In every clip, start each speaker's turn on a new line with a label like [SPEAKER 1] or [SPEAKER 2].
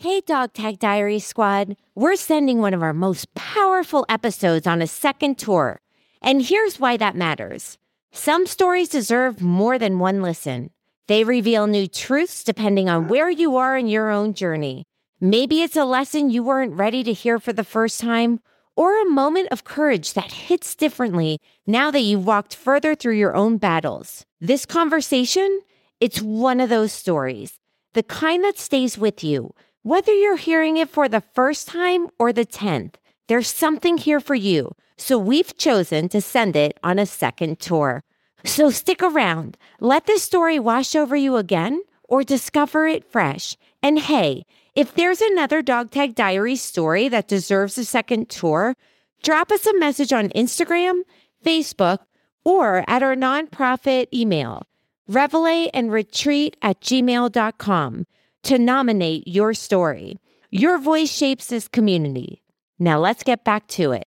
[SPEAKER 1] Hey, Dog Tag Diary Squad. We're sending one of our most powerful episodes on a second tour. And here's why that matters. Some stories deserve more than one listen. They reveal new truths depending on where you are in your own journey. Maybe it's a lesson you weren't ready to hear for the first time, or a moment of courage that hits differently now that you've walked further through your own battles. This conversation, it's one of those stories, the kind that stays with you. Whether you're hearing it for the first time or the 10th, there's something here for you. So we've chosen to send it on a second tour. So stick around. Let this story wash over you again or discover it fresh. And hey, if there's another Dog Tag Diary story that deserves a second tour, drop us a message on Instagram, Facebook, or at our nonprofit email, reveilleandretreat@gmail.com. to nominate your story. Your voice shapes this community. Now let's get back to it.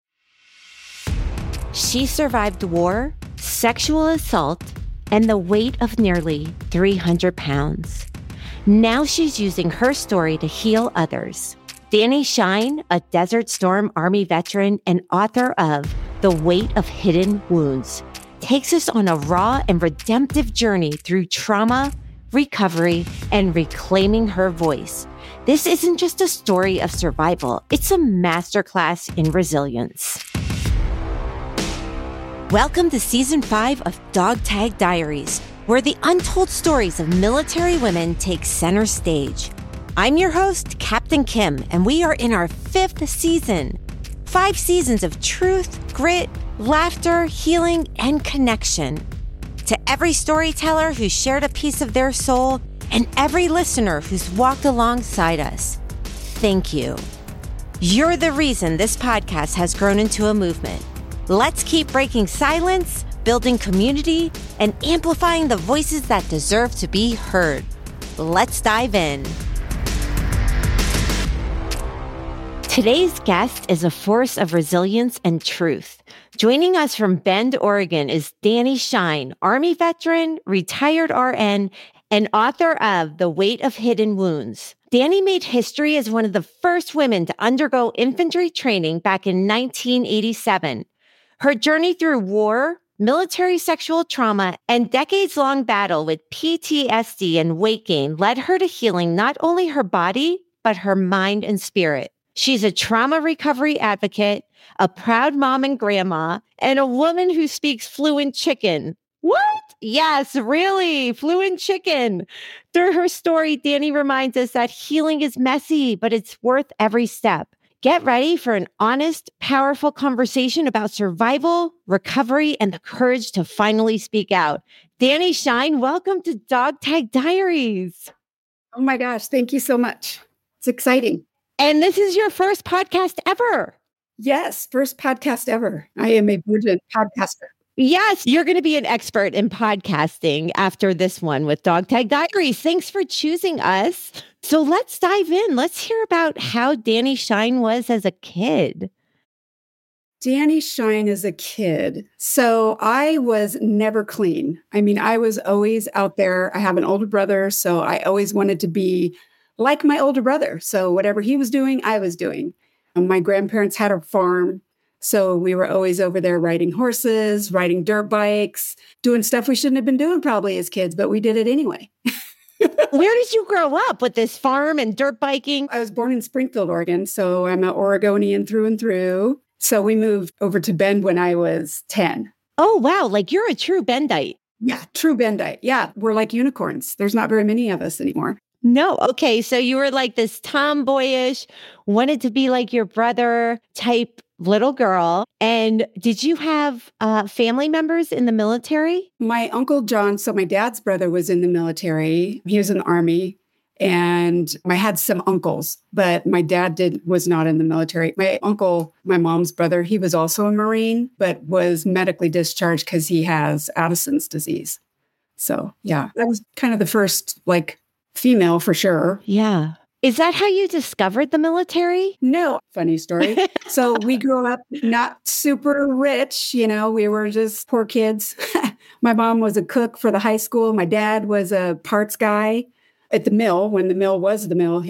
[SPEAKER 1] She survived war, sexual assault, and the weight of nearly 300 pounds. Now she's using her story to heal others. Dani Shine, a Desert Storm Army veteran and author of The Weight of Hidden Wounds, takes us on a raw and redemptive journey through trauma, recovery, and reclaiming her voice. This isn't just a story of survival, it's a masterclass in resilience. Welcome to Season 5 of Dog Tag Diaries, where the untold stories of military women take center stage. I'm your host, Captain Kim, and we are in our 5th season. 5 seasons of truth, grit, laughter, healing, and connection. To every storyteller who shared a piece of their soul and every listener who's walked alongside us, thank you. You're the reason this podcast has grown into a movement. Let's keep breaking silence, building community, and amplifying the voices that deserve to be heard. Let's dive in. Today's guest is a force of resilience and truth. Joining us from Bend, Oregon is Dani Shine, Army veteran, retired RN, and author of The Weight of Hidden Wounds. Dani made history as one of the first women to undergo infantry training back in 1987. Her journey through war, military sexual trauma, and decades-long battle with PTSD and weight gain led her to healing not only her body, but her mind and spirit. She's a trauma recovery advocate, a proud mom and grandma, and a woman who speaks fluent chicken. What? Yes, really, fluent chicken. Through her story, Dani reminds us that healing is messy, but it's worth every step. Get ready for an honest, powerful conversation about survival, recovery, and the courage to finally speak out. Dani Shine, welcome to Dog Tag Diaries.
[SPEAKER 2] Oh my gosh, thank you so much. It's exciting.
[SPEAKER 1] And this is your first podcast ever.
[SPEAKER 2] Yes, first podcast ever. I am a virgin podcaster.
[SPEAKER 1] Yes, you're going to be an expert in podcasting after this one with Dog Tag Diaries. Thanks for choosing us. So let's dive in. Let's hear about how Dani Shine was as a kid.
[SPEAKER 2] Dani Shine as a kid. So I was never clean. I mean, I was always out there. I have an older brother, so I always wanted to be like my older brother. So whatever he was doing, I was doing. My grandparents had a farm. So we were always over there riding horses, riding dirt bikes, doing stuff we shouldn't have been doing probably as kids, but we did it anyway.
[SPEAKER 1] Where did you grow up with this farm and dirt biking?
[SPEAKER 2] I was born in Springfield, Oregon. So I'm an Oregonian through and through. So we moved over to Bend when I was 10.
[SPEAKER 1] Oh, wow. Like you're a true Bendite.
[SPEAKER 2] Yeah, true Bendite. Yeah, we're like unicorns. There's not very many of us anymore.
[SPEAKER 1] No. Okay. So you were like this tomboyish, wanted to be like your brother type little girl. And did you have family members in the military?
[SPEAKER 2] My Uncle John, so my dad's brother was in the military. He was in the Army. And I had some uncles, but my dad was not in the military. My uncle, my mom's brother, he was also a Marine, but was medically discharged because he has Addison's disease. So yeah, that was kind of the first female for sure.
[SPEAKER 1] Yeah. Is that how you discovered the military?
[SPEAKER 2] No. Funny story. So we grew up not super rich. We were just poor kids. My mom was a cook for the high school. My dad was a parts guy at the mill when the mill was the mill here.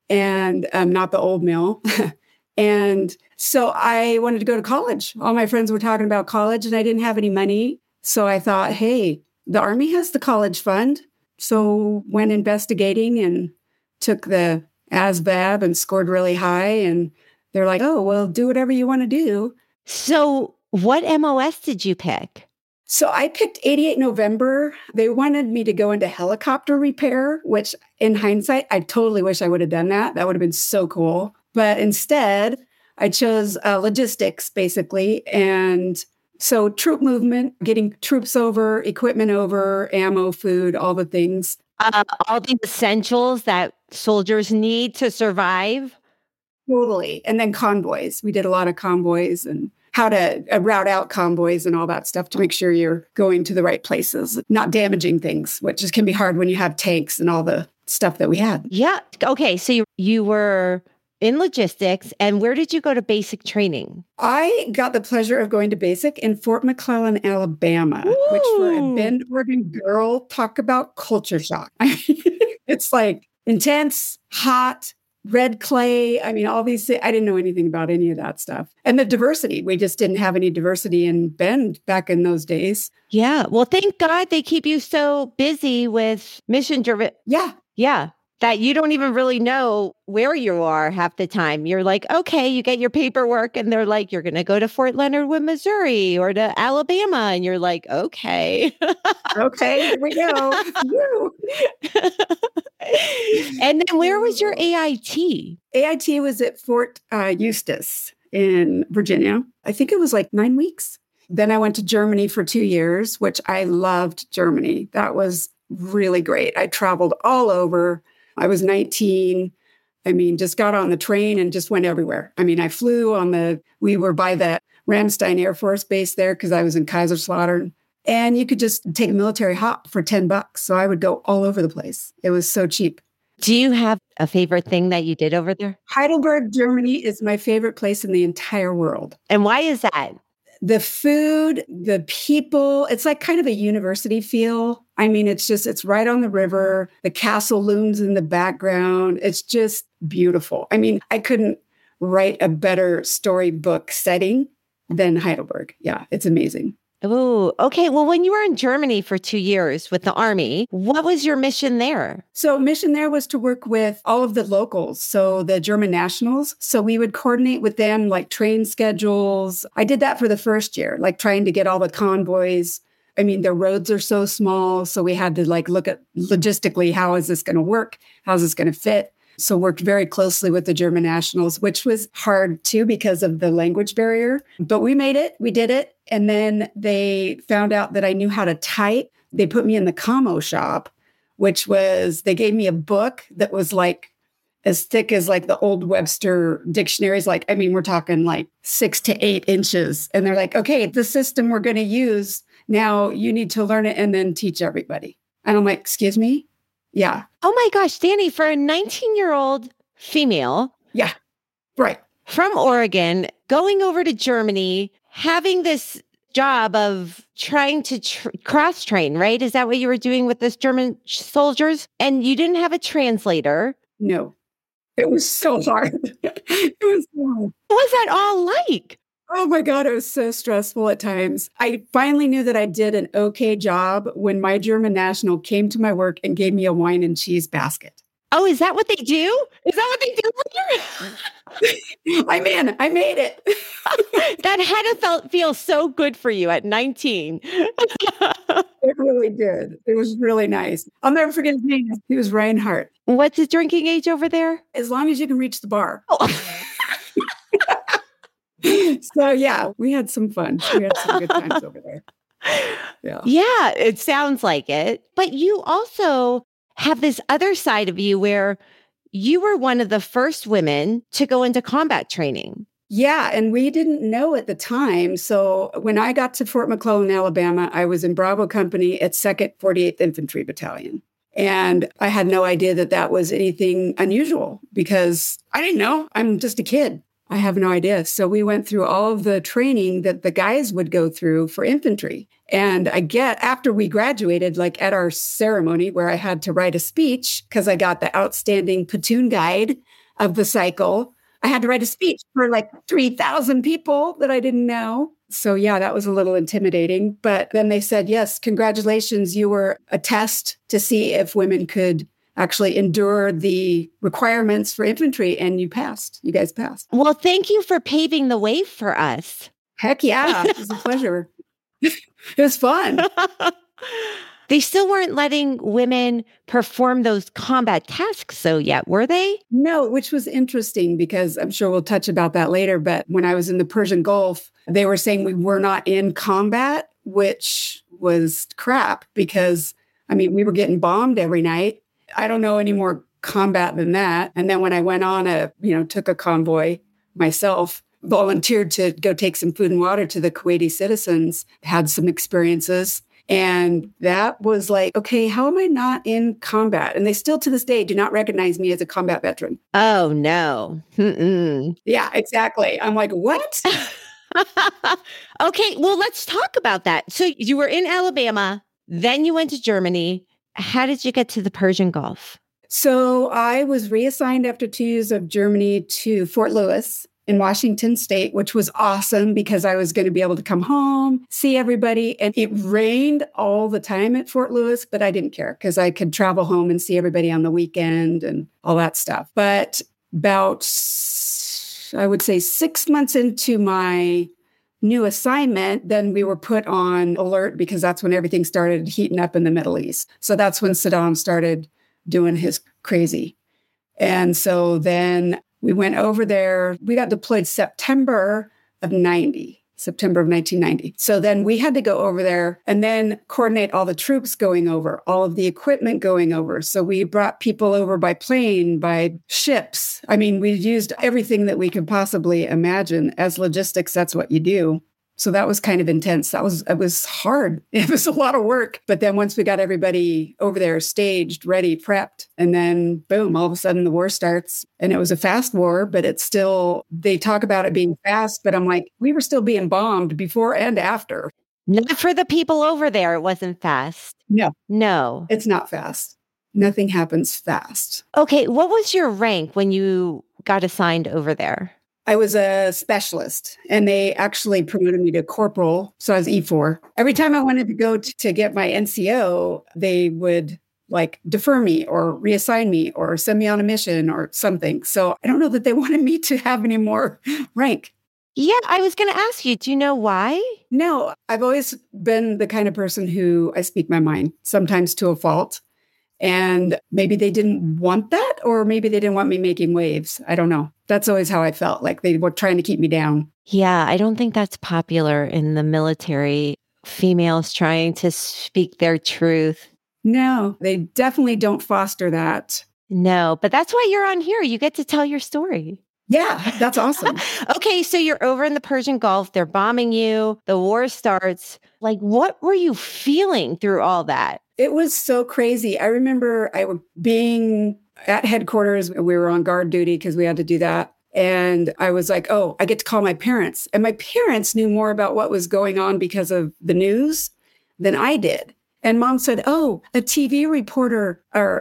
[SPEAKER 2] and not the old mill. And so I wanted to go to college. All my friends were talking about college and I didn't have any money. So I thought, hey, the Army has the college fund. So went investigating and took the ASVAB and scored really high. And they're like, oh, well, do whatever you want to do.
[SPEAKER 1] So what MOS did you pick?
[SPEAKER 2] So I picked 88 November. They wanted me to go into helicopter repair, which in hindsight, I totally wish I would have done that. That would have been so cool. But instead, I chose logistics, basically. And so troop movement, getting troops over, equipment over, ammo, food, all the things.
[SPEAKER 1] All the essentials that soldiers need to survive.
[SPEAKER 2] Totally. And then convoys. We did a lot of convoys and how to route out convoys and all that stuff to make sure you're going to the right places, not damaging things, which can be hard when you have tanks and all the stuff that we had.
[SPEAKER 1] Yeah. Okay. So you were in logistics, and where did you go to basic training?
[SPEAKER 2] I got the pleasure of going to basic in Fort McClellan, Alabama, which for a Bend, Oregon girl, talk about culture shock. It's like intense, hot, red clay. I mean, all these things. I didn't know anything about any of that stuff. And the diversity, we just didn't have any diversity in Bend back in those days.
[SPEAKER 1] Yeah. Well, thank God they keep you so busy with mission driven.
[SPEAKER 2] Yeah.
[SPEAKER 1] Yeah. That you don't even really know where you are half the time. You're like, okay, you get your paperwork and they're like, you're going to go to Fort Leonard Wood, Missouri or to Alabama. And you're like, okay.
[SPEAKER 2] Okay, here we go.
[SPEAKER 1] And then where was your AIT?
[SPEAKER 2] AIT was at Fort Eustis in Virginia. I think it was like 9 weeks. Then I went to Germany for 2 years, which I loved Germany. That was really great. I traveled all over. I was 19. I mean, just got on the train and just went everywhere. I mean, we were by the Ramstein Air Force Base there because I was in Kaiserslautern. And you could just take a military hop for $10. So I would go all over the place. It was so cheap.
[SPEAKER 1] Do you have a favorite thing that you did over there?
[SPEAKER 2] Heidelberg, Germany is my favorite place in the entire world.
[SPEAKER 1] And why is that?
[SPEAKER 2] The food, the people, it's like kind of a university feel. I mean, it's right on the river. The castle looms in the background. It's just beautiful. I mean, I couldn't write a better storybook setting than Heidelberg. Yeah, it's amazing.
[SPEAKER 1] Oh, okay. Well, when you were in Germany for 2 years with the Army, what was your mission there?
[SPEAKER 2] So mission there was to work with all of the locals, so the German nationals. So we would coordinate with them, like train schedules. I did that for the first year, like trying to get all the convoys. I mean, the roads are so small, so we had to like look at logistically, how is this going to work? How's this going to fit? So worked very closely with the German nationals, which was hard too because of the language barrier. But we made it. We did it. And then they found out that I knew how to type. They put me in the commo shop, which was, they gave me a book that was like as thick as like the old Webster dictionaries. Like, I mean, we're talking like 6 to 8 inches. And they're like, okay, the system we're going to use, now you need to learn it and then teach everybody. And I'm like, excuse me? Yeah.
[SPEAKER 1] Oh my gosh, Danny, for a 19-year-old female.
[SPEAKER 2] Yeah, right.
[SPEAKER 1] From Oregon, going over to Germany, having this job of trying to cross-train, right? Is that what you were doing with this German soldiers? And you didn't have a translator.
[SPEAKER 2] No, it was so hard. It was so hard.
[SPEAKER 1] What was that all like?
[SPEAKER 2] Oh my God, it was so stressful at times. I finally knew that I did an okay job when my German national came to my work and gave me a wine and cheese basket.
[SPEAKER 1] Oh, is that what they do? Is that what they do here?
[SPEAKER 2] I made it.
[SPEAKER 1] That had to feel so good for you at 19.
[SPEAKER 2] It really did. It was really nice. I'll never forget his name. He was Reinhardt.
[SPEAKER 1] What's the drinking age over there?
[SPEAKER 2] As long as you can reach the bar.
[SPEAKER 1] Oh.
[SPEAKER 2] So yeah, we had some fun. We had some good times over there.
[SPEAKER 1] Yeah, it sounds like it. But you also have this other side of you where you were one of the first women to go into combat training.
[SPEAKER 2] Yeah, and we didn't know at the time. So when I got to Fort McClellan, Alabama, I was in Bravo Company at 2nd 48th Infantry Battalion. And I had no idea that that was anything unusual because I didn't know. I'm just a kid. I have no idea. So we went through all of the training that the guys would go through for infantry. And after we graduated, like at our ceremony where I had to write a speech because I got the outstanding platoon guide of the cycle. I had to write a speech for like 3,000 people that I didn't know. So yeah, that was a little intimidating. But then they said, yes, congratulations. You were a test to see if women could actually endure the requirements for infantry, and you passed. You guys passed.
[SPEAKER 1] Well, thank you for paving the way for us.
[SPEAKER 2] Heck yeah. It was a pleasure. It was fun.
[SPEAKER 1] They still weren't letting women perform those combat tasks so yet, were they?
[SPEAKER 2] No, which was interesting because I'm sure we'll touch about that later. But when I was in the Persian Gulf, they were saying we were not in combat, which was crap because, I mean, we were getting bombed every night. I don't know any more combat than that. And then when I went on took a convoy myself, volunteered to go take some food and water to the Kuwaiti citizens, had some experiences. And that was like, okay, how am I not in combat? And they still to this day do not recognize me as a combat veteran.
[SPEAKER 1] Oh, no. Mm-mm.
[SPEAKER 2] Yeah, exactly. I'm like, what?
[SPEAKER 1] Okay, well, let's talk about that. So you were in Alabama, then you went to Germany. How did you get to the Persian Gulf?
[SPEAKER 2] So I was reassigned after 2 years of Germany to Fort Lewis in Washington State, which was awesome because I was going to be able to come home, see everybody. And it rained all the time at Fort Lewis, but I didn't care because I could travel home and see everybody on the weekend and all that stuff. But about, I would say 6 months into my new assignment, then we were put on alert because that's when everything started heating up in the Middle East. So that's when Saddam started doing his crazy. And so then we went over there. We got deployed September of 1990. So then we had to go over there and then coordinate all the troops going over, all of the equipment going over. So we brought people over by plane, by ships. I mean, we used everything that we could possibly imagine. As logistics, that's what you do. So that was kind of intense. It was hard. It was a lot of work. But then once we got everybody over there staged, ready, prepped, and then boom, all of a sudden the war starts. And it was a fast war, but it's still, they talk about it being fast, but I'm like, we were still being bombed before and after.
[SPEAKER 1] Not for the people over there. It wasn't fast. No.
[SPEAKER 2] It's not fast. Nothing happens fast.
[SPEAKER 1] Okay. What was your rank when you got assigned over there?
[SPEAKER 2] I was a specialist and they actually promoted me to corporal. So I was E4. Every time I wanted to go to get my NCO, they would like defer me or reassign me or send me on a mission or something. So I don't know that they wanted me to have any more rank.
[SPEAKER 1] Yeah, I was going to ask you, do you know why?
[SPEAKER 2] No, I've always been the kind of person who I speak my mind, sometimes to a fault. And maybe they didn't want that, or maybe they didn't want me making waves. I don't know. That's always how I felt, like they were trying to keep me down.
[SPEAKER 1] Yeah, I don't think that's popular in the military, females trying to speak their truth.
[SPEAKER 2] No, they definitely don't foster that.
[SPEAKER 1] No, but that's why you're on here. You get to tell your story.
[SPEAKER 2] Yeah, that's awesome.
[SPEAKER 1] Okay, so you're over in the Persian Gulf. They're bombing you. The war starts. Like, what were you feeling through all that?
[SPEAKER 2] It was so crazy. I remember being at headquarters. We were on guard duty because we had to do that. And I was like, oh, I get to call my parents. And my parents knew more about what was going on because of the news than I did. And mom said, oh, a TV reporter,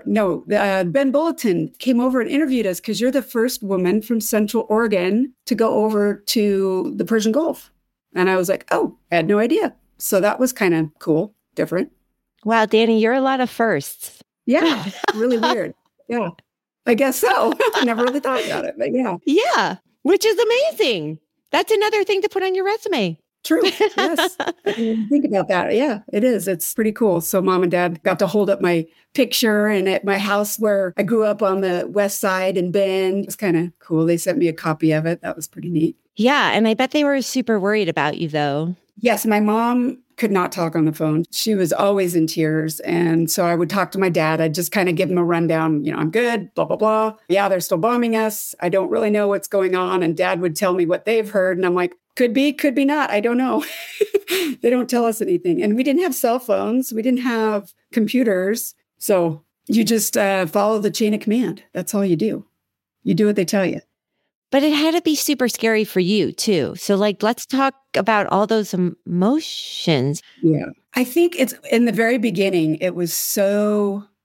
[SPEAKER 2] Ben Bulletin came over and interviewed us because you're the first woman from Central Oregon to go over to the Persian Gulf. And I was like, oh, I had no idea. So that was kind of cool, different.
[SPEAKER 1] Wow, Danny, you're a lot of firsts.
[SPEAKER 2] Yeah, really weird. Yeah, I guess so. I never really thought about it, but yeah.
[SPEAKER 1] Yeah, which is amazing. That's another thing to put on your resume.
[SPEAKER 2] True. Yes. Think about that. Yeah, it is. It's pretty cool. So mom and dad got to hold up my picture and at my house where I grew up on the west side in Bend. It was kind of cool. They sent me a copy of it. That was pretty neat.
[SPEAKER 1] Yeah. And I bet they were super worried about you, though.
[SPEAKER 2] Yes. My mom could not talk on the phone. She was always in tears. And so I would talk to my dad. I'd just kind of give him a rundown. I'm good, blah, blah, blah. Yeah, they're still bombing us. I don't really know what's going on. And dad would tell me what they've heard. And I'm like, could be, could be not. I don't know. They don't tell us anything. And we didn't have cell phones. We didn't have computers. So you just follow the chain of command. That's all you do. You do what they tell you.
[SPEAKER 1] But it had to be super scary for you, too. So, let's talk about all those emotions.
[SPEAKER 2] Yeah. I think it's in the very beginning, it was so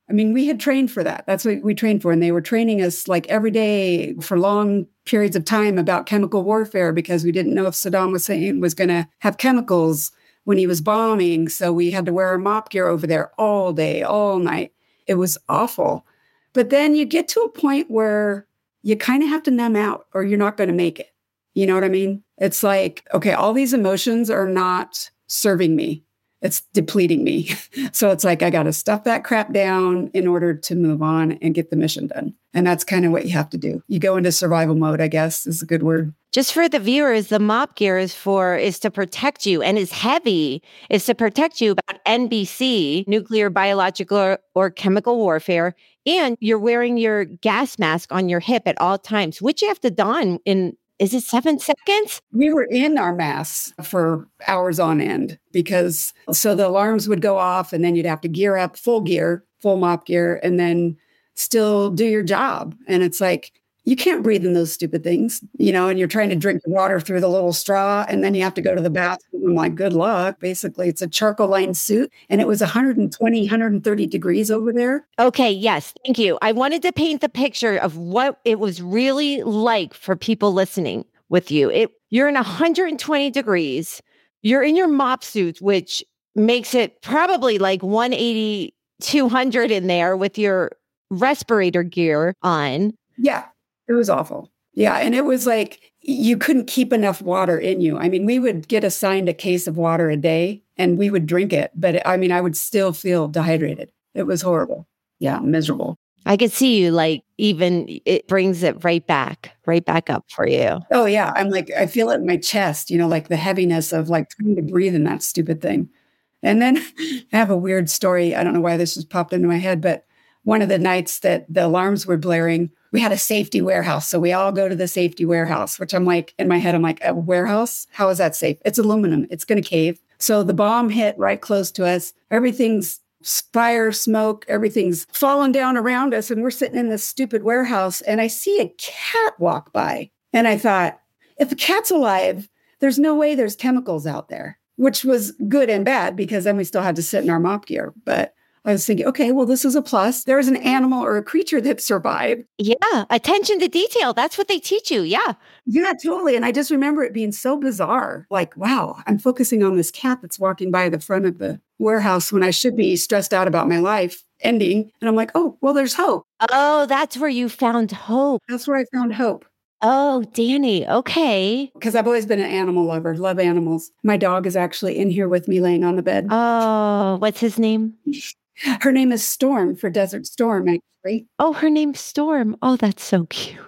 [SPEAKER 2] I mean, we had trained for that. That's what we trained for. And they were training us like every day for long periods of time about chemical warfare because we didn't know if Saddam Hussein was going to have chemicals when he was bombing. So we had to wear our mop gear over there all day, all night. It was awful. But then you get to a point where you kind of have to numb out or you're not going to make it. You know what I mean? It's like, okay, all these emotions are not serving me. It's depleting me. So it's like, I got to stuff that crap down in order to move on and get the mission done. And that's kind of what you have to do. You go into survival mode, I guess is a good word.
[SPEAKER 1] Just for the viewers, the mop gear is to protect you and is heavy, is to protect you about NBC, nuclear, biological, or chemical warfare. And you're wearing your gas mask on your hip at all times, which you have to don in, is it 7 seconds?
[SPEAKER 2] We were in our masks for hours on end because so the alarms would go off and then you'd have to gear up, full mop gear, and then still do your job. And it's like, you can't breathe in those stupid things, you know, and you're trying to drink water through the little straw and then you have to go to the bathroom. I'm like, good luck. Basically, it's a charcoal lined suit and it was 120, 130 degrees over there.
[SPEAKER 1] Okay. Yes. Thank you. I wanted to paint the picture of what it was really like for people listening with you. You're in 120 degrees. You're in your mop suit, which makes it probably like 180, 200 in there with your respirator gear on.
[SPEAKER 2] Yeah. It was awful. Yeah. And it was like, you couldn't keep enough water in you. I mean, we would get assigned a case of water a day and we would drink it. But I mean, I would still feel dehydrated. It was horrible. Yeah. Miserable.
[SPEAKER 1] I could see you like, even it brings it right back up for you.
[SPEAKER 2] Oh yeah. I'm like, I feel it in my chest, you know, like the heaviness of like trying to breathe in that stupid thing. And then I have a weird story. I don't know why this just popped into my head, but one of the nights that the alarms were blaring, we had a safety warehouse. So we all go to the safety warehouse, which I'm like, in my head, I'm like, a warehouse? How is that safe? It's aluminum. It's going to cave. So the bomb hit right close to us. Everything's fire, smoke, everything's falling down around us. And we're sitting in this stupid warehouse. And I see a cat walk by. And I thought, if a cat's alive, there's no way there's chemicals out there, which was good and bad because then we still had to sit in our mop gear. But I was thinking, okay, well, this is a plus. There is an animal or a creature that survived.
[SPEAKER 1] Yeah. Attention to detail. That's what they teach you. Yeah.
[SPEAKER 2] Yeah, totally. And I just remember it being so bizarre. Like, wow, I'm focusing on this cat that's walking by the front of the warehouse when I should be stressed out about my life ending. And I'm like, oh, well, there's hope.
[SPEAKER 1] Oh, that's where you found hope.
[SPEAKER 2] That's where I found hope.
[SPEAKER 1] Oh, Danny. Okay.
[SPEAKER 2] Because I've always been an animal lover, love animals. My dog is actually in here with me laying on the bed.
[SPEAKER 1] Oh, what's his name?
[SPEAKER 2] Her name is Storm for Desert Storm, actually.
[SPEAKER 1] Oh, her name's Storm. Oh, that's so cute.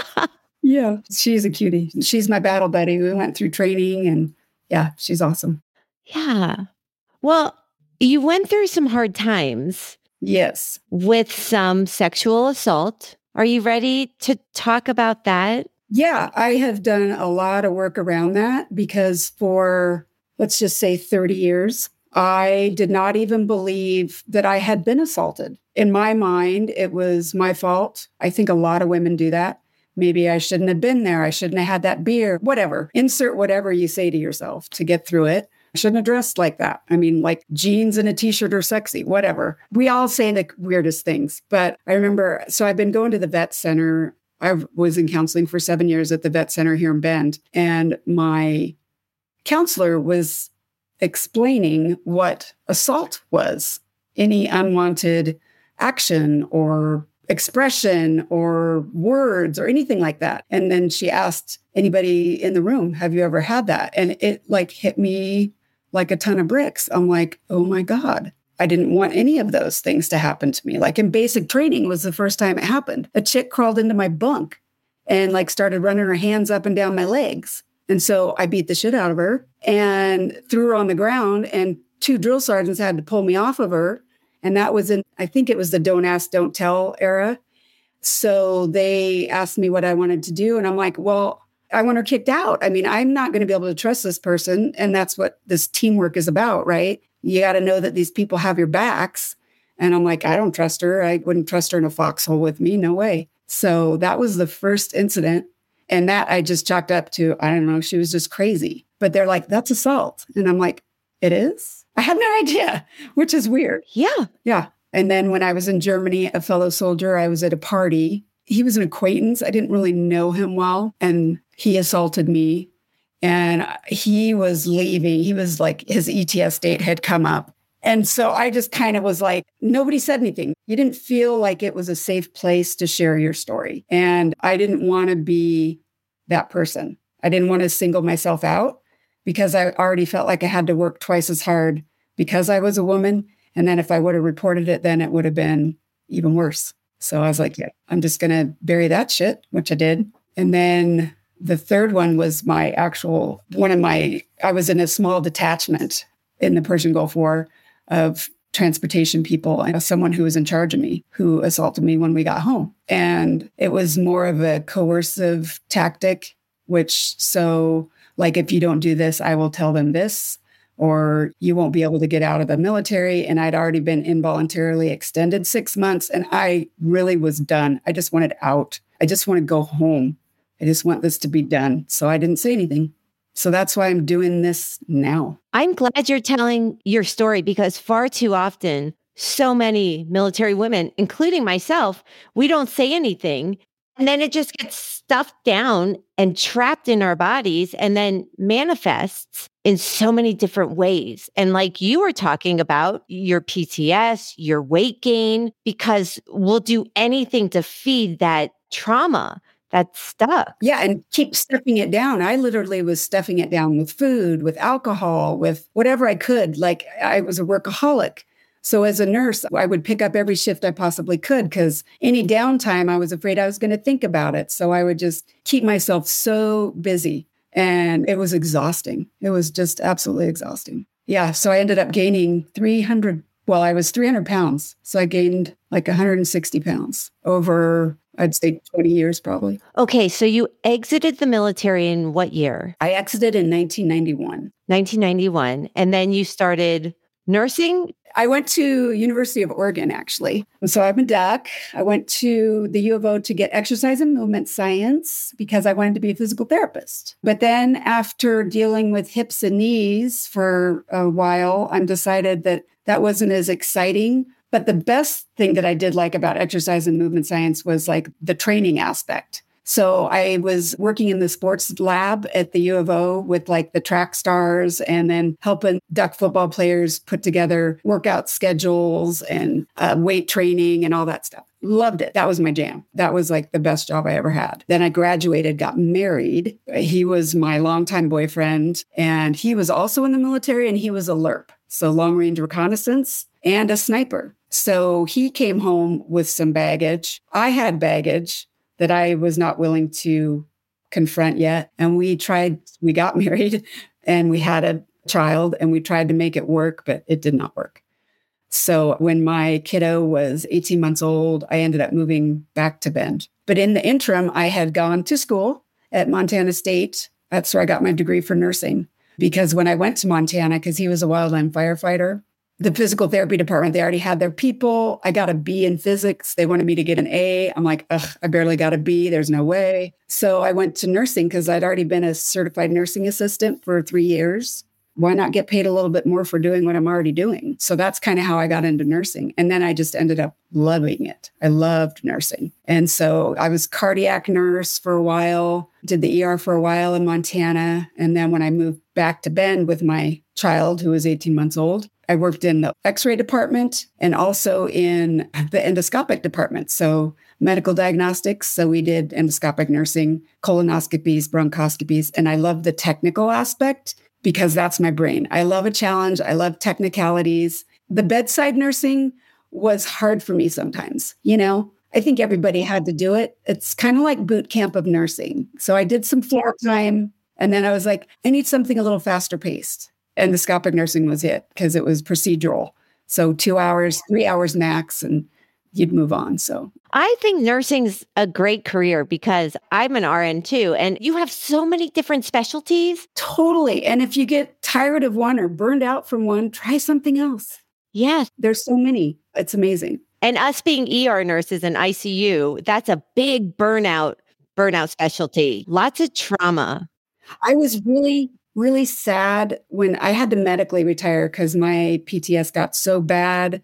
[SPEAKER 2] Yeah, she's a cutie. She's my battle buddy. We went through training and yeah, she's awesome.
[SPEAKER 1] Yeah. Well, you went through some hard times.
[SPEAKER 2] Yes.
[SPEAKER 1] With some sexual assault. Are you ready to talk about that?
[SPEAKER 2] Yeah, I have done a lot of work around that because for, let's just say 30 years, I did not even believe that I had been assaulted. In my mind, it was my fault. I think a lot of women do that. Maybe I shouldn't have been there. I shouldn't have had that beer, whatever. Insert whatever you say to yourself to get through it. I shouldn't have dressed like that. I mean, like jeans and a t-shirt are sexy, whatever. We all say the weirdest things. But I remember, so I've been going to the vet center. I was in counseling for 7 years at the vet center here in Bend. And my counselor was explaining what assault was, any unwanted action or expression or words or anything like that. And then she asked anybody in the room, have you ever had that? And it like hit me like a ton of bricks. I'm like, oh my God, I didn't want any of those things to happen to me. Like in basic training was the first time it happened. A chick crawled into my bunk and like started running her hands up and down my legs. And so I beat the shit out of her and threw her on the ground, and 2 drill sergeants had to pull me off of her. And that was in, I think it was the don't ask, don't tell era. So they asked me what I wanted to do. And I'm like, well, I want her kicked out. I mean, I'm not going to be able to trust this person. And that's what this teamwork is about, right? You got to know that these people have your backs. And I'm like, I don't trust her. I wouldn't trust her in a foxhole with me. No way. So that was the first incident. And that I just chalked up to, I don't know, she was just crazy. But they're like, that's assault. And I'm like, it is? I had no idea, which is weird.
[SPEAKER 1] Yeah.
[SPEAKER 2] Yeah. And then when I was in Germany, a fellow soldier, I was at a party. He was an acquaintance. I didn't really know him well. And he assaulted me. And he was leaving. He was like, his ETS date had come up. And so I just kind of was like, nobody said anything. You didn't feel like it was a safe place to share your story. And I didn't want to be that person. I didn't want to single myself out because I already felt like I had to work twice as hard because I was a woman. And then if I would have reported it, then it would have been even worse. So I was like, yeah, I'm just going to bury that shit, which I did. And then the third one was I was in a small detachment in the Persian Gulf War of transportation people and someone who was in charge of me who assaulted me when we got home. And it was more of a coercive tactic, like if you don't do this, I will tell them this, or you won't be able to get out of the military. And I'd already been involuntarily extended 6 months and I really was done. I just wanted out. I just want to go home. I just want this to be done. So I didn't say anything. So that's why I'm doing this now.
[SPEAKER 1] I'm glad you're telling your story because far too often, so many military women, including myself, we don't say anything. And then it just gets stuffed down and trapped in our bodies and then manifests in so many different ways. And like you were talking about your PTS, your weight gain, because we'll do anything to feed that trauma that's stuck.
[SPEAKER 2] Yeah, and keep stuffing it down. I literally was stuffing it down with food, with alcohol, with whatever I could. Like I was a workaholic. So as a nurse, I would pick up every shift I possibly could because any downtime, I was afraid I was going to think about it. So I would just keep myself so busy. And it was exhausting. It was just absolutely exhausting. Yeah, so I ended up gaining I was 300 pounds. So I gained like 160 pounds over, I'd say 20 years probably.
[SPEAKER 1] Okay, so you exited the military in what year?
[SPEAKER 2] I exited in 1991.
[SPEAKER 1] 1991. And then you started nursing?
[SPEAKER 2] I went to University of Oregon, actually. So I'm a doc. I went to the U of O to get exercise and movement science because I wanted to be a physical therapist. But then after dealing with hips and knees for a while, I decided that wasn't as exciting. But the best thing that I did like about exercise and movement science was like the training aspect. So I was working in the sports lab at the U of O with like the track stars and then helping Duck football players put together workout schedules and weight training and all that stuff. Loved it. That was my jam. That was like the best job I ever had. Then I graduated, got married. He was my longtime boyfriend and he was also in the military and he was a LRP. So long range reconnaissance and a sniper. So he came home with some baggage. I had baggage that I was not willing to confront yet. And we got married and we had a child and we tried to make it work, but it did not work. So when my kiddo was 18 months old, I ended up moving back to Bend. But in the interim, I had gone to school at Montana State. That's where I got my degree for nursing. Because when I went to Montana, because he was a wildland firefighter, the physical therapy department, they already had their people. I got a B in physics. They wanted me to get an A. I'm like, I barely got a B. There's no way. So I went to nursing because I'd already been a certified nursing assistant for 3 years. Why not get paid a little bit more for doing what I'm already doing? So that's kind of how I got into nursing. And then I just ended up loving it. I loved nursing. And so I was cardiac nurse for a while, did the ER for a while in Montana. And then when I moved back to Bend with my child, who was 18 months old, I worked in the X-ray department and also in the endoscopic department. So medical diagnostics. So we did endoscopic nursing, colonoscopies, bronchoscopies. And I love the technical aspect because that's my brain. I love a challenge. I love technicalities. The bedside nursing was hard for me sometimes. I think everybody had to do it. It's kind of like boot camp of nursing. So I did some floor time and then I was like, I need something a little faster paced. Endoscopic nursing was it because it was procedural. So 2 hours, 3 hours max, and you'd move on. So
[SPEAKER 1] I think nursing's a great career because I'm an RN too, and you have so many different specialties.
[SPEAKER 2] Totally. And if you get tired of one or burned out from one, try something else.
[SPEAKER 1] Yes.
[SPEAKER 2] There's so many. It's amazing.
[SPEAKER 1] And us being ER nurses in ICU, that's a big burnout specialty. Lots of trauma.
[SPEAKER 2] I was really sad when I had to medically retire because my PTS got so bad.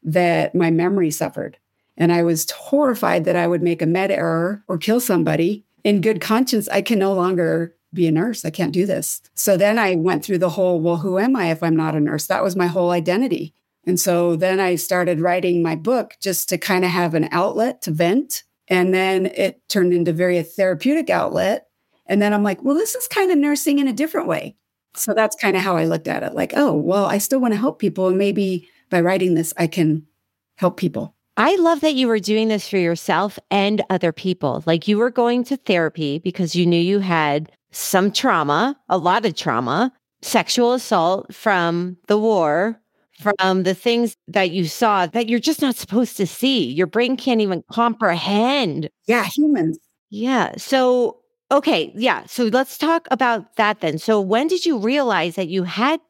[SPEAKER 2] that my memory suffered. And I was horrified that I would make a med error or kill somebody. In good conscience, I can no longer be a nurse. I can't do this. So then I went through the whole, well, who am I if I'm not a nurse? That was my whole identity. And so then I started writing my book just to kind of have an outlet to vent. And then it turned into very therapeutic outlet. And then I'm like, well, this is kind of nursing in a different way. So that's kind of how I looked at it. Like, oh, well, I still want to help people. And maybe by writing this, I can help people.
[SPEAKER 1] I love that you were doing this for yourself and other people. Like you were going to therapy because you knew you had some trauma, a lot of trauma, sexual assault from the war, from the things that you saw that you're just not supposed to see. Your brain can't even comprehend.
[SPEAKER 2] Yeah, humans.
[SPEAKER 1] Yeah. So, okay. Yeah. So let's talk about that then. So when did you realize that you had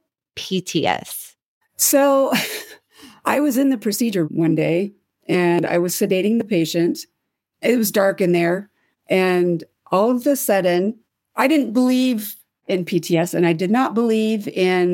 [SPEAKER 1] PTS?
[SPEAKER 2] So I was in the procedure one day and I was sedating the patient. It was dark in there. And all of a sudden, I didn't believe in PTS and I did not believe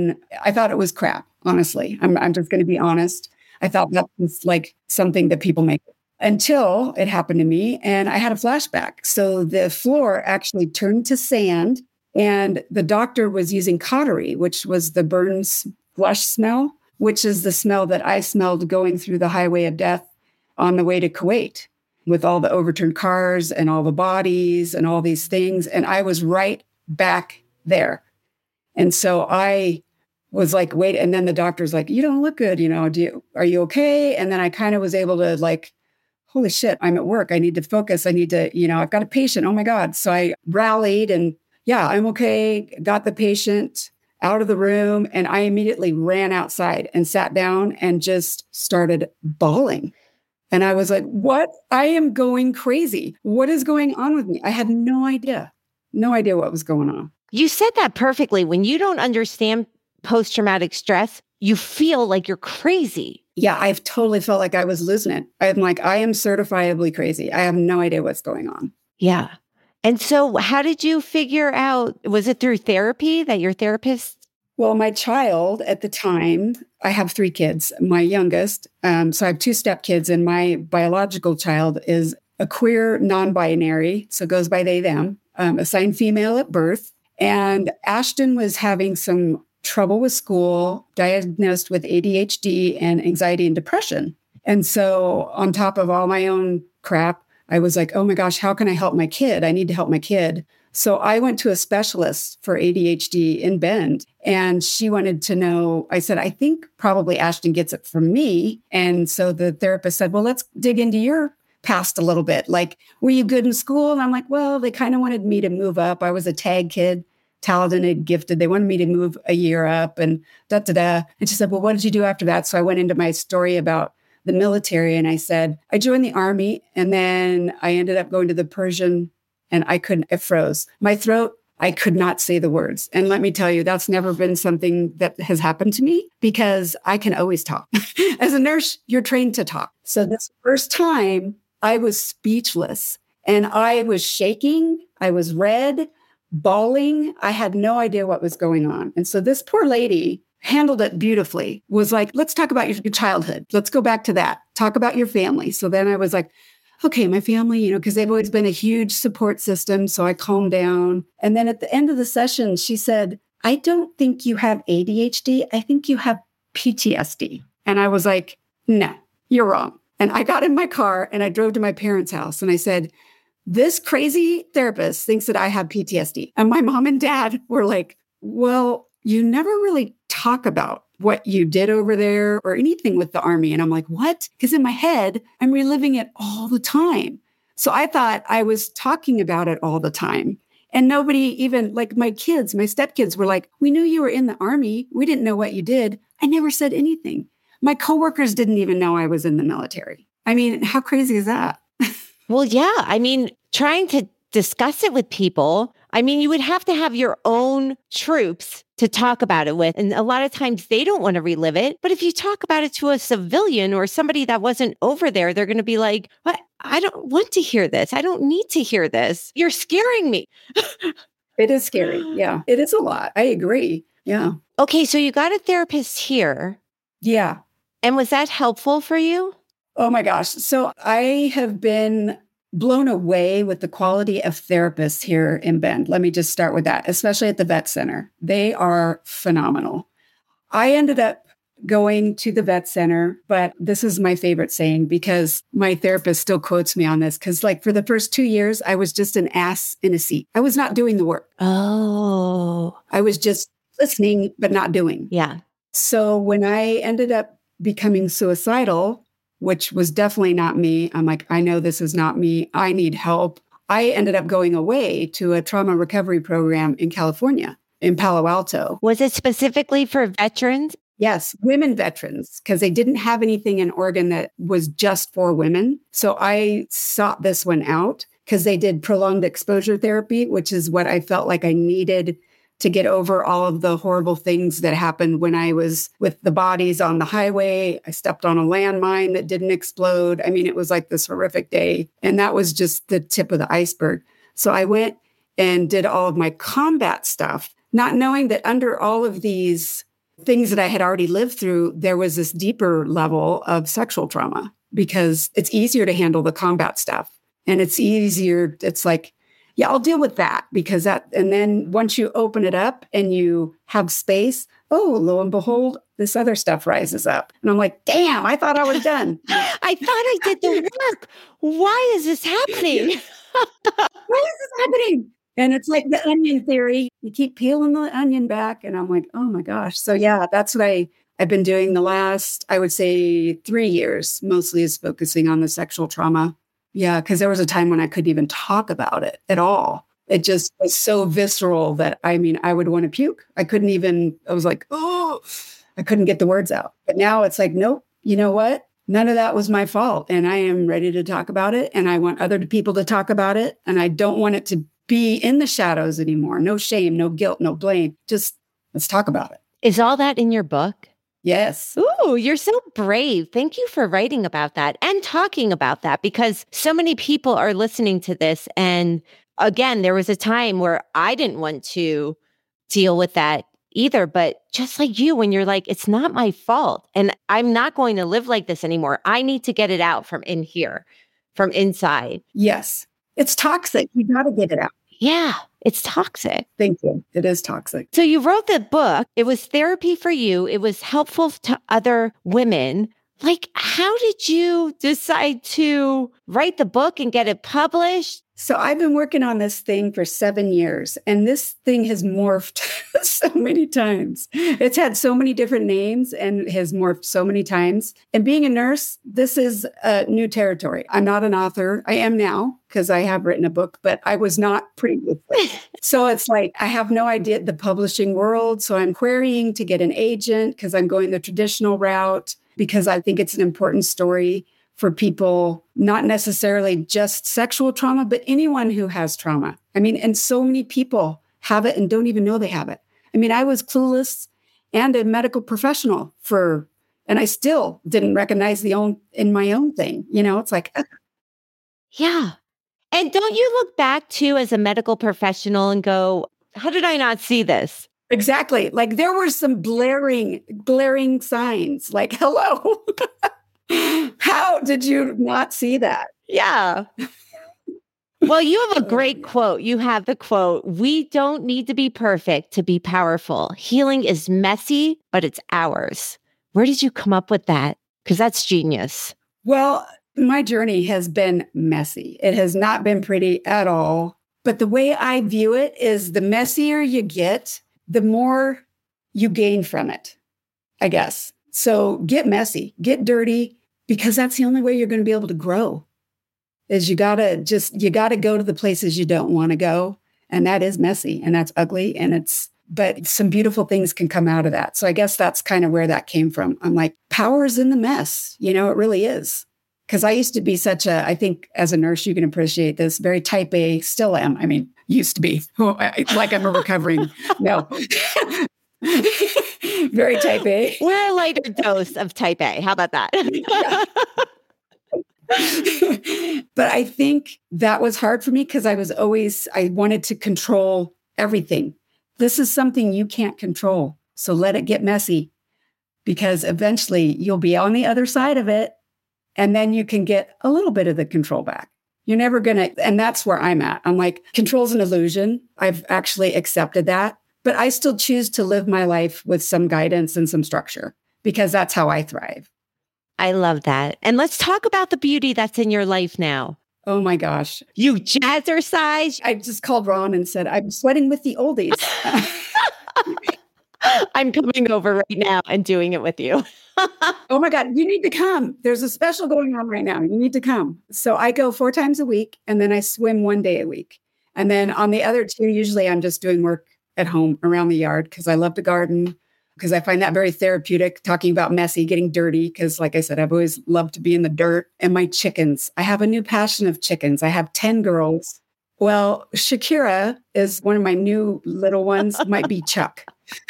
[SPEAKER 2] I thought it was crap, honestly. I'm just going to be honest. I thought that was like something that people make until it happened to me and I had a flashback. So the floor actually turned to sand and the doctor was using cautery, which was the Burns flush smell, which is the smell that I smelled going through the highway of death on the way to Kuwait with all the overturned cars and all the bodies and all these things. And I was right back there. And so I was like, wait. And then the doctor's like, you don't look good. Are you okay? And then I kind of was able to like, holy shit, I'm at work. I need to focus. I need to, I've got a patient. Oh my God. So I rallied and yeah, I'm okay. Got the patient out of the room. And I immediately ran outside and sat down and just started bawling. And I was like, what? I am going crazy. What is going on with me? I had no idea what was going on.
[SPEAKER 1] You said that perfectly. When you don't understand post-traumatic stress, you feel like you're crazy.
[SPEAKER 2] Yeah, I've totally felt like I was losing it. I'm like, I am certifiably crazy. I have no idea what's going on.
[SPEAKER 1] Yeah. And so how did you figure out, was it through therapy that your therapist?
[SPEAKER 2] Well, my child at the time, I have 3 kids, my youngest. So I have 2 stepkids and my biological child is a queer non-binary. So goes by they, them, assigned female at birth. And Ashton was having some trouble with school, diagnosed with ADHD and anxiety and depression. And so on top of all my own crap, I was like, oh my gosh, how can I help my kid? I need to help my kid. So I went to a specialist for ADHD in Bend, and she wanted to know, I said, I think probably Ashton gets it from me. And so the therapist said, well, let's dig into your past a little bit. Like, were you good in school? And I'm like, well, they kind of wanted me to move up. I was a tag kid, talented, gifted. They wanted me to move a year up and da-da-da. And she said, well, what did you do after that? So I went into my story about the military and I said, I joined the Army and then I ended up going to the Persian and it froze. My throat, I could not say the words. And let me tell you, that's never been something that has happened to me because I can always talk. As a nurse, you're trained to talk. So this first time I was speechless and I was shaking. I was red, bawling. I had no idea what was going on. And so this poor lady handled it beautifully, was like, let's talk about your childhood. Let's go back to that. Talk about your family. So then I was like, okay, my family, because they've always been a huge support system. So I calmed down. And then at the end of the session, she said, I don't think you have ADHD. I think you have PTSD. And I was like, no, you're wrong. And I got in my car and I drove to my parents' house and I said, this crazy therapist thinks that I have PTSD. And my mom and dad were like, well, you never really talk about what you did over there or anything with the Army. And I'm like, what? Because in my head, I'm reliving it all the time. So I thought I was talking about it all the time. And nobody even, like my kids, my stepkids were like, we knew you were in the Army. We didn't know what you did. I never said anything. My coworkers didn't even know I was in the military. I mean, how crazy is that?
[SPEAKER 1] Well, yeah. I mean, trying to discuss it with people, I mean, you would have to have your own troops to talk about it with. And a lot of times they don't want to relive it. But if you talk about it to a civilian or somebody that wasn't over there, they're going to be like, what? I don't want to hear this. I don't need to hear this. You're scaring me.
[SPEAKER 2] It is scary. Yeah, it is a lot. I agree. Yeah.
[SPEAKER 1] Okay. So you got a therapist here.
[SPEAKER 2] Yeah.
[SPEAKER 1] And was that helpful for you?
[SPEAKER 2] Oh my gosh. So I have been blown away with the quality of therapists here in Bend. Let me just start with that, especially at the vet center. They are phenomenal. I ended up going to the vet center, but this is my favorite saying because my therapist still quotes me on this. Because, like, for the first 2 years, I was just an ass in a seat. I was not doing the work.
[SPEAKER 1] Oh,
[SPEAKER 2] I was just listening, but not doing.
[SPEAKER 1] yeah.
[SPEAKER 2] So when I ended up becoming suicidal, which was definitely not me, I'm like, I know this is not me. I need help. I ended up going away to a trauma recovery program in California, in Palo Alto.
[SPEAKER 1] Was it specifically for veterans?
[SPEAKER 2] Yes, women veterans, because they didn't have anything in Oregon that was just for women. So I sought this one out because they did prolonged exposure therapy, which is what I felt like I needed to get over all of the horrible things that happened when I was with the bodies on the highway. I stepped on a landmine that didn't explode. I mean, it was like this horrific day. And that was just the tip of the iceberg. So I went and did all of my combat stuff, not knowing that under all of these things that I had already lived through, there was this deeper level of sexual trauma because it's easier to handle the combat stuff. And it's easier. It's like, yeah, I'll deal with that because that, and then once you open it up and you have space, oh, lo and behold, this other stuff rises up. And I'm like, damn, I thought I was done.
[SPEAKER 1] I thought I did the work. Why is this happening?
[SPEAKER 2] Why is this happening? And it's like the onion theory. You keep peeling the onion back. And I'm like, oh my gosh. So yeah, that's what I've been doing the last, I would say 3 years, mostly is focusing on the sexual trauma. Yeah, because there was a time when I couldn't even talk about it at all. It just was so visceral that, I mean, I would want to puke. I was like, oh, I couldn't get the words out. But now it's like, nope, you know what? None of that was my fault. And I am ready to talk about it. And I want other people to talk about it. And I don't want it to be in the shadows anymore. No shame, no guilt, no blame. Just let's talk about it.
[SPEAKER 1] Is all that in your book?
[SPEAKER 2] Yes.
[SPEAKER 1] Ooh, you're so brave. Thank you for writing about that and talking about that because so many people are listening to this. And again, there was a time where I didn't want to deal with that either. But just like you, when you're like, it's not my fault and I'm not going to live like this anymore. I need to get it out from in here, from inside.
[SPEAKER 2] Yes. It's toxic. You got to get it out.
[SPEAKER 1] Yeah, it's toxic.
[SPEAKER 2] Thank you. It is toxic.
[SPEAKER 1] So you wrote the book. It was therapy for you. It was helpful to other women. Like, how did you decide to write the book and get it published?
[SPEAKER 2] So I've been working on this thing for 7 years, and this thing has morphed so many times. It's had so many different names and has morphed so many times. And being a nurse, this is a new territory. I'm not an author. I am now because I have written a book, but I was not previously. So it's like, I have no idea the publishing world. So I'm querying to get an agent because I'm going the traditional route because I think it's an important story for people, not necessarily just sexual trauma, but anyone who has trauma. I mean, and so many people have it and don't even know they have it. I mean, I was clueless and a medical professional and I still didn't recognize in my own thing. You know, it's like,
[SPEAKER 1] Yeah. And don't you look back too as a medical professional and go, how did I not see this?
[SPEAKER 2] Exactly. Like there were some glaring signs like, hello. How did you not see that?
[SPEAKER 1] Yeah. Well, you have a great quote. You have the quote, we don't need to be perfect to be powerful. Healing is messy, but it's ours. Where did you come up with that? Because that's genius.
[SPEAKER 2] Well, my journey has been messy. It has not been pretty at all. But the way I view it is the messier you get, the more you gain from it, I guess. So get messy, get dirty, because that's the only way you're going to be able to grow. Is you got to go to the places you don't want to go. And that is messy and that's ugly. But some beautiful things can come out of that. So I guess that's kind of where that came from. I'm like, power is in the mess. You know, it really is. Because I used to be I think as a nurse, you can appreciate this, very type A, still am. I mean, used to be, like I'm a recovering, no. Very type A.
[SPEAKER 1] We're a lighter dose of type A. How about that?
[SPEAKER 2] But I think that was hard for me because I wanted to control everything. This is something you can't control. So let it get messy because eventually you'll be on the other side of it. And then you can get a little bit of the control back. You're never going to, and that's where I'm at. I'm like, control's an illusion. I've actually accepted that, but I still choose to live my life with some guidance and some structure because that's how I thrive.
[SPEAKER 1] I love that. And let's talk about the beauty that's in your life now.
[SPEAKER 2] Oh my gosh.
[SPEAKER 1] You jazzercise.
[SPEAKER 2] I just called Ron and said, I'm sweating with the oldies.
[SPEAKER 1] I'm coming over right now and doing it with you.
[SPEAKER 2] Oh my God, you need to come. There's a special going on right now. You need to come. So I go 4 times a week and then I swim 1 day a week. And then on the other 2, usually I'm just doing work at home around the yard because I love to garden, because I find that very therapeutic, talking about messy, getting dirty. Because like I said, I've always loved to be in the dirt. And my chickens, I have a new passion of chickens. I have 10 girls. Well, Shakira is one of my new little ones, might be Chuck.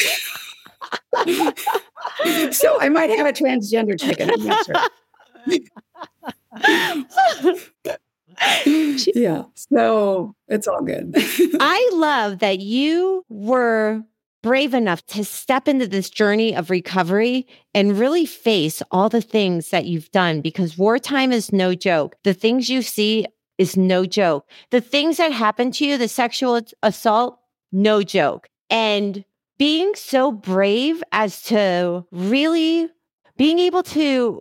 [SPEAKER 2] So I might have a transgender chicken. I'm not sure. Yeah. So it's all good.
[SPEAKER 1] I love that you were brave enough to step into this journey of recovery and really face all the things that you've done, because wartime is no joke. The things you see is no joke. The things that happen to you, the sexual assault, no joke. And being so brave as to really being able to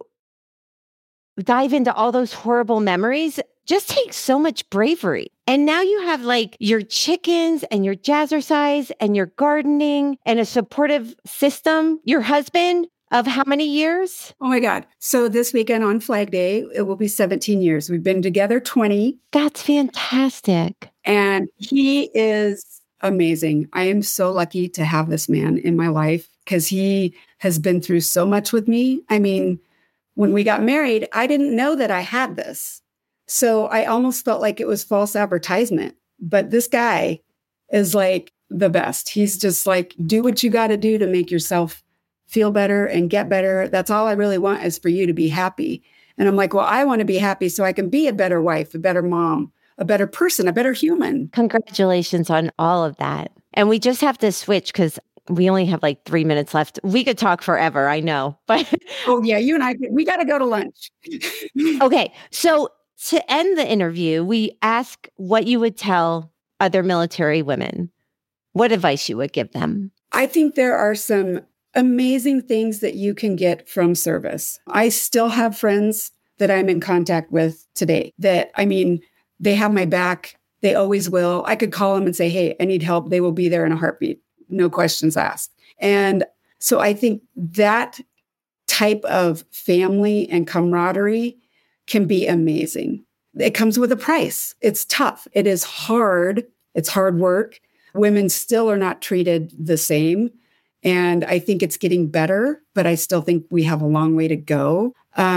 [SPEAKER 1] dive into all those horrible memories just takes so much bravery. And now you have like your chickens and your jazzercise and your gardening and a supportive system. Your husband of how many years?
[SPEAKER 2] Oh my God. So this weekend on Flag Day, it will be 17 years. We've been together 20.
[SPEAKER 1] That's fantastic.
[SPEAKER 2] And he is amazing. I am so lucky to have this man in my life because he has been through so much with me. I mean, when we got married, I didn't know that I had this. So I almost felt like it was false advertisement. But this guy is like the best. He's just like, do what you got to do to make yourself feel better and get better. That's all I really want is for you to be happy. And I'm like, well, I want to be happy so I can be a better wife, a better mom, a better person, a better human.
[SPEAKER 1] Congratulations on all of that. And we just have to switch because we only have like 3 minutes left. We could talk forever, I know. But
[SPEAKER 2] oh yeah, you and I, we got to go to lunch.
[SPEAKER 1] Okay. So to end the interview, we ask what you would tell other military women, what advice you would give them.
[SPEAKER 2] I think there are some amazing things that you can get from service. I still have friends that I'm in contact with today that, I mean, they have my back. They always will. I could call them and say, hey, I need help. They will be there in a heartbeat. No questions asked. And so I think that type of family and camaraderie can be amazing. It comes with a price. It's tough. It is hard. It's hard work. Women still are not treated the same. And I think it's getting better, but I still think we have a long way to go.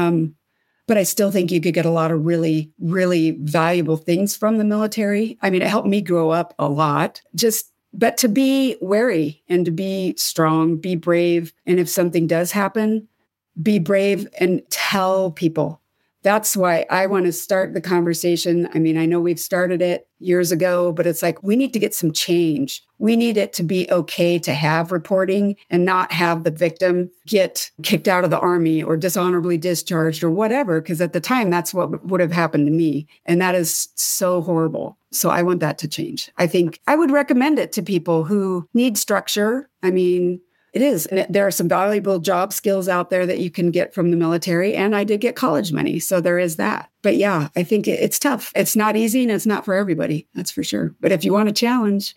[SPEAKER 2] But I still think you could get a lot of really, really valuable things from the military. I mean, it helped me grow up a lot. But to be wary and to be strong, be brave. And if something does happen, be brave and tell people. That's why I want to start the conversation. I mean, I know we've started it years ago, but it's like, we need to get some change. We need it to be okay to have reporting and not have the victim get kicked out of the Army or dishonorably discharged or whatever, because at the time, that's what would have happened to me. And that is so horrible. So I want that to change. I think I would recommend it to people who need structure. I mean, it is. And there are some valuable job skills out there that you can get from the military. And I did get college money. So there is that. But yeah, I think it's tough. It's not easy and it's not for everybody. That's for sure. But if you want a challenge.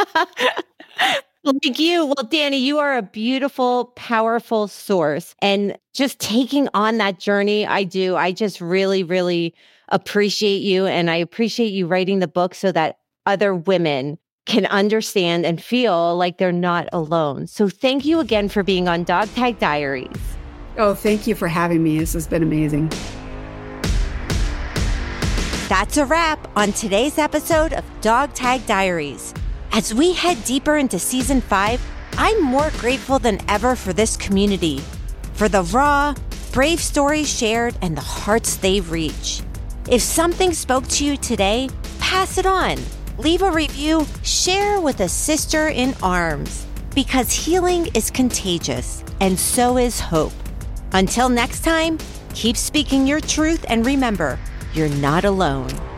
[SPEAKER 1] Like you. Well, Danny, you are a beautiful, powerful source. And just taking on that journey, I do. I just really, really appreciate you. And I appreciate you writing the book so that other women can understand and feel like they're not alone. So thank you again for being on Dog Tag Diaries.
[SPEAKER 2] Oh, thank you for having me. This has been amazing.
[SPEAKER 1] That's a wrap on today's episode of Dog Tag Diaries. As we head deeper into season 5, I'm more grateful than ever for this community, for the raw, brave stories shared and the hearts they reach. If something spoke to you today, pass it on. Leave a review, share with a sister in arms. because healing is contagious, and so is hope. Until next time, keep speaking your truth and remember, you're not alone.